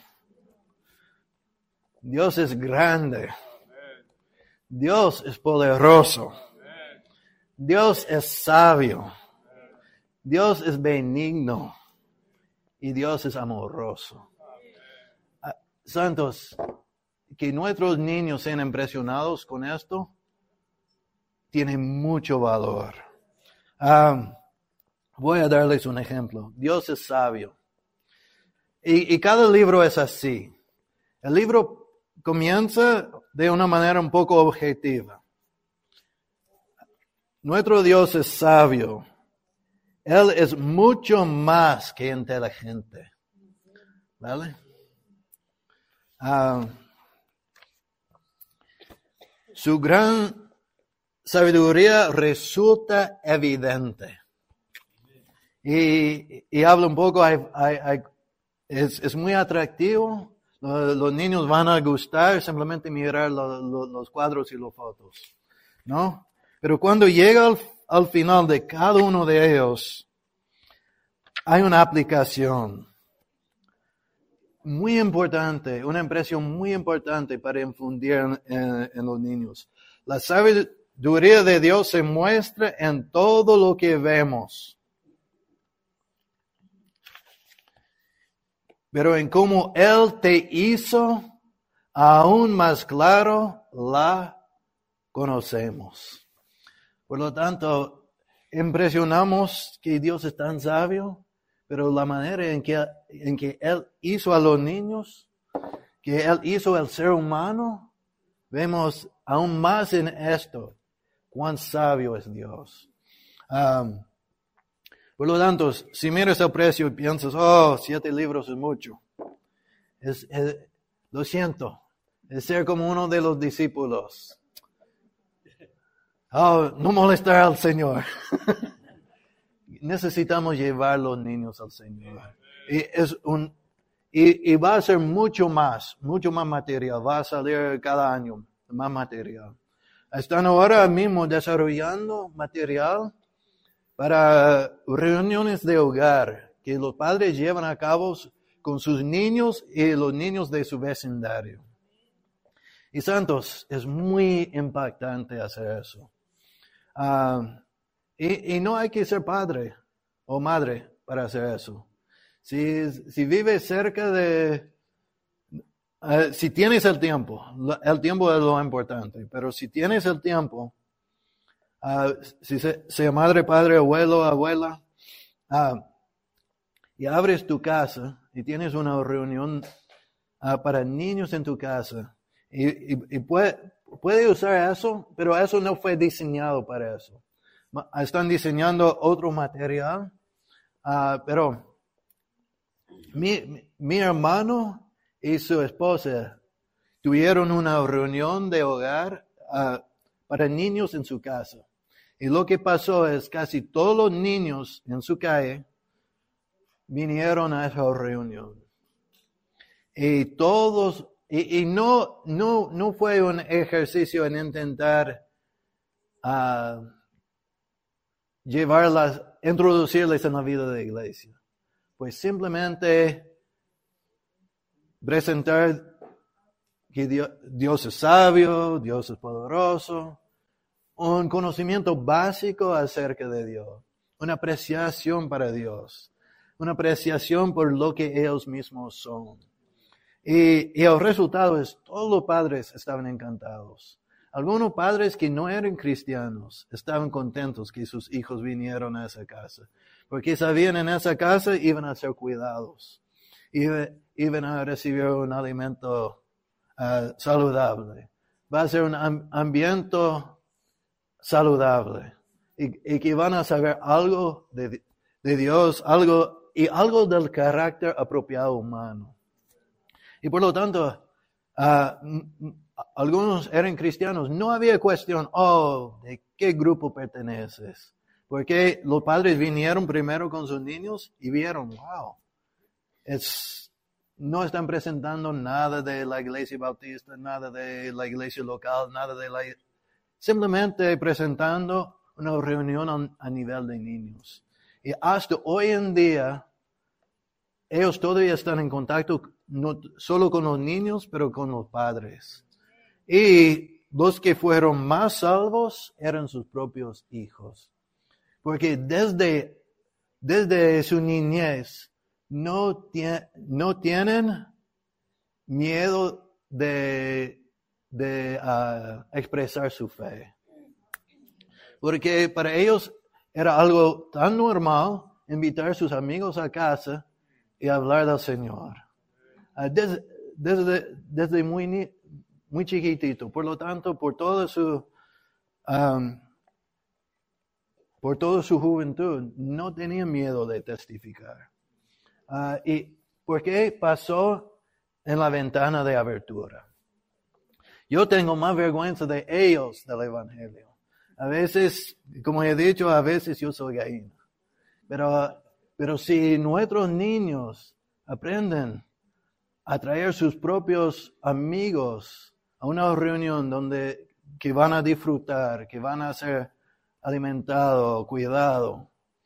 Dios es grande. Dios es poderoso. Dios es sabio. Dios es benigno. Y Dios es amoroso. Santos, que nuestros niños sean impresionados con esto, tiene mucho valor. Voy a darles un ejemplo. Dios es sabio. Y cada libro es así. El libro comienza de una manera un poco objetiva. Nuestro Dios es sabio. Él es mucho más que inteligente. ¿Vale? Su gran sabiduría resulta evidente. Y habla un poco, es muy atractivo. Los niños van a gustar simplemente mirar los cuadros y las fotos, ¿no? Pero cuando llega al final de cada uno de ellos, hay una aplicación muy importante, una impresión muy importante para infundir en los niños. La sabiduría de Dios se muestra en todo lo que vemos. Pero en cómo Él te hizo aún más claro la conocemos. Por lo tanto, impresionamos que Dios es tan sabio, pero la manera en que Él hizo a los niños, que Él hizo al ser humano, vemos aún más en esto, cuán sabio es Dios. Por lo tanto, si miras el precio y piensas, 7 libros es mucho. Lo siento, es ser como uno de los discípulos. No molestar al Señor. Necesitamos llevar los niños al Señor. Y va a ser mucho más material. Va a salir cada año más material. Están ahora mismo desarrollando material para reuniones de hogar que los padres llevan a cabo con sus niños y los niños de su vecindario. Y santos, es muy impactante hacer eso. Y no hay que ser padre o madre para hacer eso. Si vives cerca de... si tienes el tiempo es lo importante, pero si tienes el tiempo, si sea madre, padre, abuelo, abuela, y abres tu casa y tienes una reunión para niños en tu casa, y puede usar eso, pero eso no fue diseñado para eso. Están diseñando otro material, pero mi hermano y su esposa tuvieron una reunión de hogar para niños en su casa. Y lo que pasó es casi todos los niños en su calle vinieron a esa reunión. Y todos, y no fue un ejercicio en intentar introducirles en la vida de la iglesia. Pues simplemente presentar que Dios es sabio, Dios es poderoso, un conocimiento básico acerca de Dios, una apreciación para Dios, una apreciación por lo que ellos mismos son. Y el resultado es, todos los padres estaban encantados. Algunos padres que no eran cristianos estaban contentos que sus hijos vinieron a esa casa, porque sabían en esa casa iban a ser cuidados, iban a recibir un alimento saludable, va a ser un ambiente saludable, y que van a saber algo de Dios, algo del carácter apropiado humano. Y por lo tanto, algunos eran cristianos. No había cuestión, ¿de qué grupo perteneces? Porque los padres vinieron primero con sus niños y vieron, wow, no están presentando nada de la iglesia bautista, nada de la iglesia local, simplemente presentando una reunión a nivel de niños. Y hasta hoy en día, ellos todavía están en contacto no solo con los niños, pero con los padres. Y los que fueron más salvos eran sus propios hijos. Porque desde su niñez no tienen miedo de expresar su fe. Porque para ellos era algo tan normal invitar a sus amigos a casa y hablar del Señor. Desde muy chiquitito. Por lo tanto, por toda su juventud, no tenía miedo de testificar. ¿Y por qué pasó en la ventana de abertura? Yo tengo más vergüenza de ellos del Evangelio. A veces, como he dicho, a veces yo soy gallina. Pero si nuestros niños aprenden a traer sus propios amigos a una reunión que van a disfrutar, que van a ser alimentados, cuidados,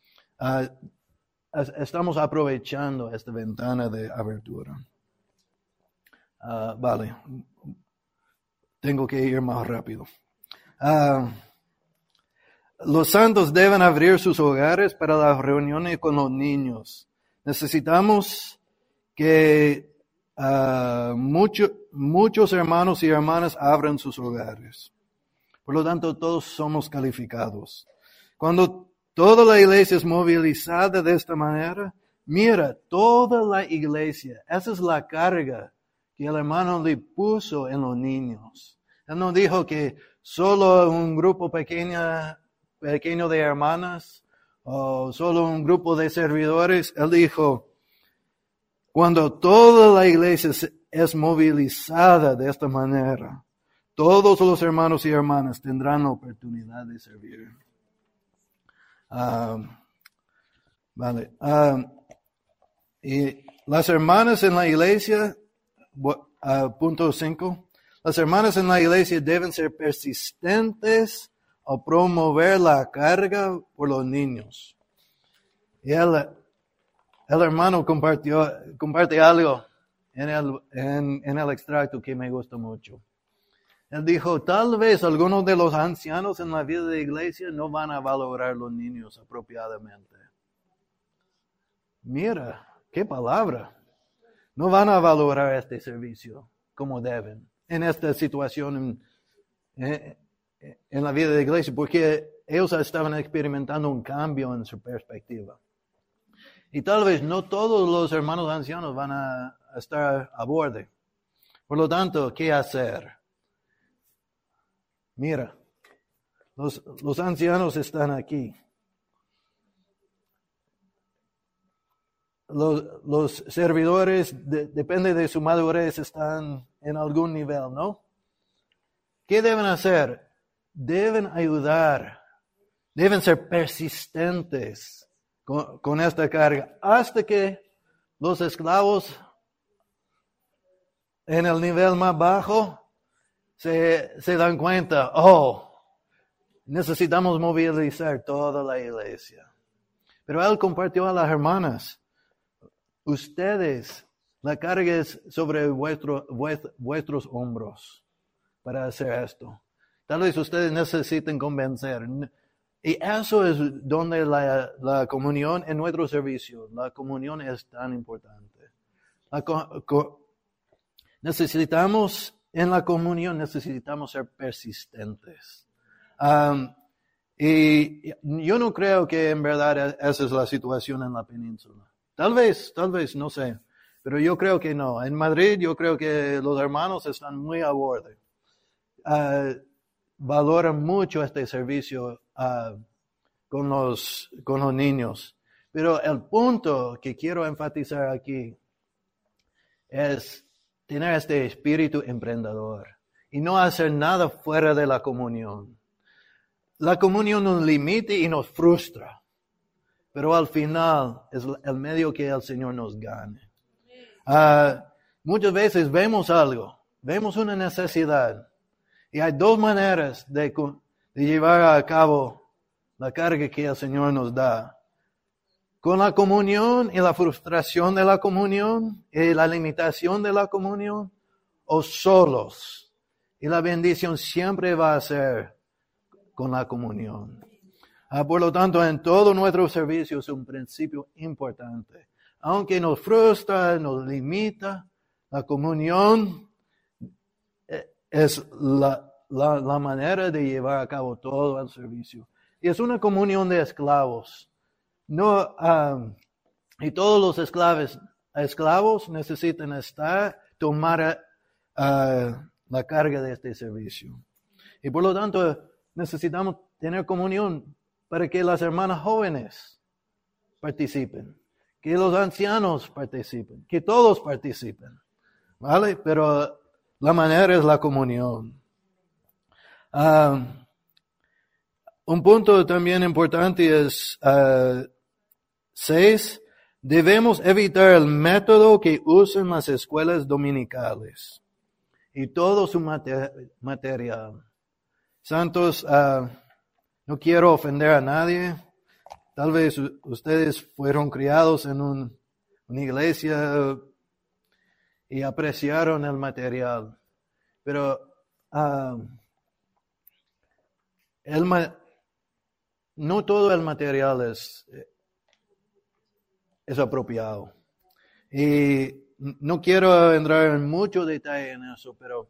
estamos aprovechando esta ventana de abertura. Vale, tengo que ir más rápido. Los santos deben abrir sus hogares para las reuniones con los niños. Necesitamos que muchos hermanos y hermanas abren sus hogares. Por lo tanto, todos somos calificados. Cuando toda la iglesia es movilizada de esta manera, mira, toda la iglesia, esa es la carga que el hermano le puso en los niños. Él no dijo que solo un grupo pequeño de hermanas o solo un grupo de servidores. Él dijo, cuando toda la iglesia es movilizada de esta manera, todos los hermanos y hermanas tendrán la oportunidad de servir. Y las hermanas en la iglesia, punto 5, las hermanas en la iglesia deben ser persistentes a promover la carga por los niños. Y el hermano comparte algo en el extracto que me gusta mucho. Él dijo, tal vez algunos de los ancianos en la vida de iglesia no van a valorar a los niños apropiadamente. Mira, qué palabra. No van a valorar este servicio como deben en esta situación en la vida de iglesia, porque ellos estaban experimentando un cambio en su perspectiva. Y tal vez no todos los hermanos ancianos van a estar a borde. Por lo tanto, ¿qué hacer? Mira, los ancianos están aquí. Los servidores, depende de su madurez, están en algún nivel, ¿no? ¿Qué deben hacer? Deben ayudar. Deben ser persistentes con esta carga hasta que los esclavos en el nivel más bajo se dan cuenta, necesitamos movilizar toda la iglesia. Pero él compartió a las hermanas, ustedes, la carga es sobre vuestros hombros para hacer esto. Tal vez ustedes necesiten convencer. Y eso es donde la comunión en nuestro servicio, la comunión es tan importante. En la comunión necesitamos ser persistentes. Y yo no creo que en verdad esa es la situación en la península. Tal vez, no sé. Pero yo creo que no. En Madrid yo creo que los hermanos están muy a borde. Valoran mucho este servicio con los niños. Pero el punto que quiero enfatizar aquí es tener este espíritu emprendedor y no hacer nada fuera de la comunión. La comunión nos limita y nos frustra, pero al final es el medio que el Señor nos gane. Muchas veces vemos una necesidad, y hay dos maneras de llevar a cabo la carga que el Señor nos da. Con la comunión y la frustración de la comunión y la limitación de la comunión, o solos. Y la bendición siempre va a ser con la comunión. Por lo tanto, en todo nuestro servicio es un principio importante. Aunque nos frustra, nos limita, la comunión es la manera de llevar a cabo todo el servicio. Y es una comunión de esclavos. No, y todos los esclavos necesitan tomar la carga de este servicio. Y por lo tanto, necesitamos tener comunión para que las hermanas jóvenes participen, que los ancianos participen, que todos participen, ¿vale? Pero la manera es la comunión. Un punto también importante es 6. Debemos evitar el método que usan las escuelas dominicales y todo su material. Santos, no quiero ofender a nadie. Tal vez ustedes fueron criados en una iglesia y apreciaron el material. Pero no todo el material es apropiado. Y no quiero entrar en mucho detalle en eso, pero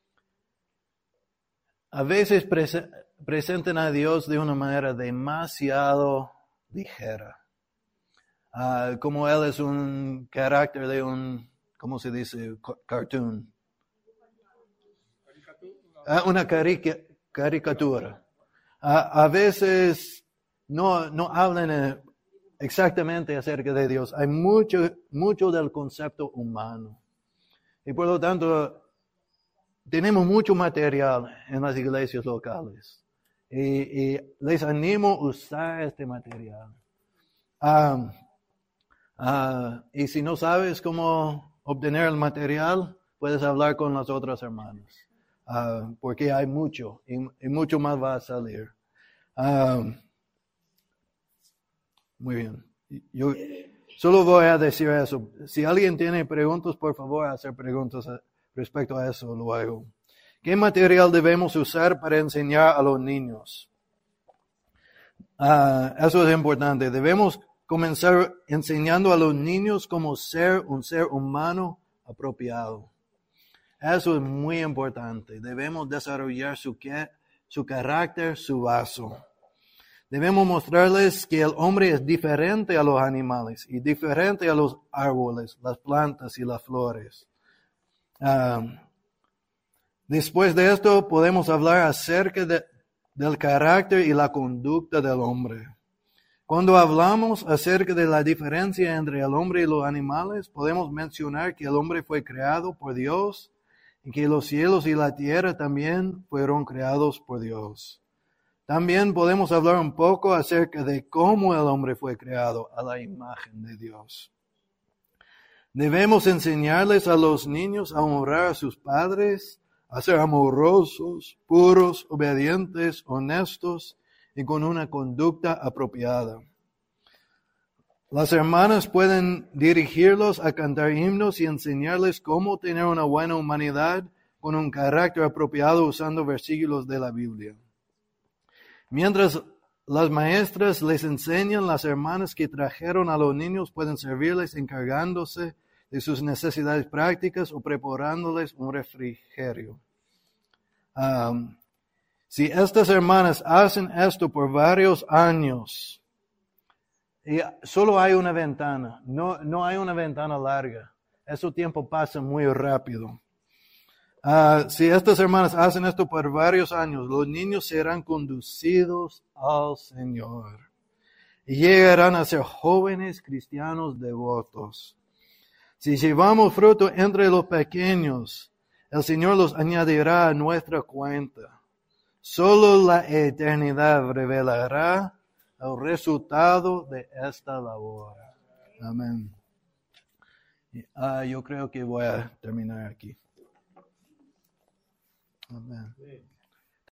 a veces presentan a Dios de una manera demasiado ligera. Como Él es un carácter de un, ¿cómo se dice? Cartoon. Una caricatura. A veces no hablan exactamente acerca de Dios. Hay mucho del concepto humano. Y por lo tanto, tenemos mucho material en las iglesias locales. Y les animo a usar este material. Y si no sabes cómo obtener el material, puedes hablar con las otras hermanas. Porque hay mucho y mucho más va a salir. Muy bien. Yo solo voy a decir eso. Si alguien tiene preguntas, por favor, hacer preguntas respecto a eso luego. ¿Qué material debemos usar para enseñar a los niños? Eso es importante. Debemos comenzar enseñando a los niños cómo ser un ser humano apropiado. Eso es muy importante. Debemos desarrollar su carácter, su vaso. Debemos mostrarles que el hombre es diferente a los animales y diferente a los árboles, las plantas y las flores. Después de esto podemos hablar acerca del carácter y la conducta del hombre. Cuando hablamos acerca de la diferencia entre el hombre y los animales, podemos mencionar que el hombre fue creado por Dios y que los cielos y la tierra también fueron creados por Dios. También podemos hablar un poco acerca de cómo el hombre fue creado a la imagen de Dios. Debemos enseñarles a los niños a honrar a sus padres, a ser amorosos, puros, obedientes, honestos y con una conducta apropiada. Las hermanas pueden dirigirlos a cantar himnos y enseñarles cómo tener una buena humanidad con un carácter apropiado usando versículos de la Biblia. Mientras las maestras les enseñan, las hermanas que trajeron a los niños pueden servirles encargándose de sus necesidades prácticas o preparándoles un refrigerio. Si estas hermanas hacen esto por varios años, y solo hay una ventana, no hay una ventana larga, ese tiempo pasa muy rápido. Si estas hermanas hacen esto por varios años, los niños serán conducidos al Señor y llegarán a ser jóvenes cristianos devotos. Si llevamos fruto entre los pequeños, el Señor los añadirá a nuestra cuenta. Solo la eternidad revelará el resultado de esta labor. Amén. Yo creo que voy a terminar aquí. Amen.